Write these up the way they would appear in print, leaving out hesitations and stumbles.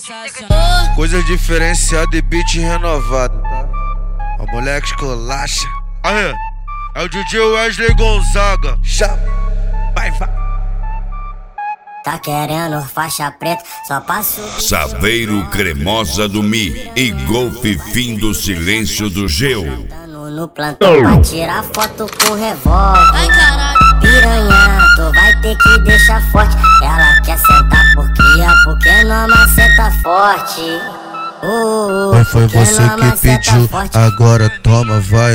Coisa diferenciada e beat renovado, tá? O moleque esculacha. Aí, é o DJ Wesley Gonzaga. Chama, vai. Tá querendo faixa preta, só passo. Saveiro Cremosa do Mi e Golfe Fim do Silêncio do Geu. No plantão pra tirar foto com revólver. Ai, caralho. Piranha, tu vai ter que deixar forte. Ela quer sentar por cria, porque não maceta forte. Foi você que pediu, agora toma, vai.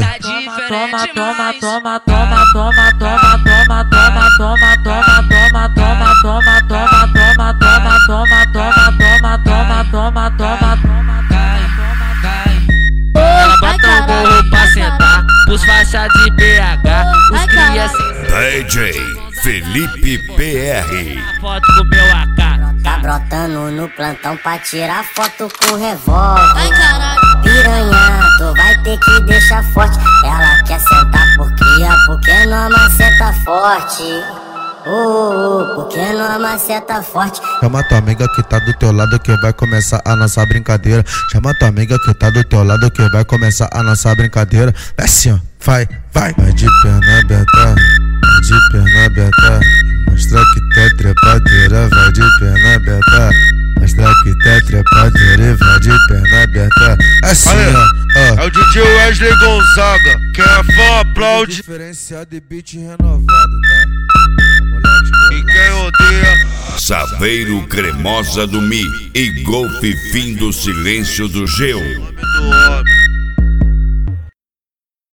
Ela bota o morro pra sentar, os faixas de BH, os cria DJ Felipe PR. foto com meu AK. Tá brotando no plantão pra tirar foto com revólver. Ai, caralho. Piranha, tu vai ter que deixar forte. Ela quer sentar por cria, porque não maceta forte. Porque não maceta forte. Chama tua amiga que tá do teu lado que vai começar a nossa brincadeira. Chama tua amiga que tá do teu lado que vai começar a nossa brincadeira. É assim, ó, vai. Vai de perna aberta, vai de perna aberta. Mostra que tá trepadeira, vai de perna aberta. Mostra que tá trepadeira e vai de perna aberta. É assim, ó. É o DJ Wesley Gonzaga. Quem é fã aplaude. Diferenciado e beat renovado, tá? E quem odeia, Saveiro Cremosa do Mi e Golfe Fim do Silêncio do Geu. do homem.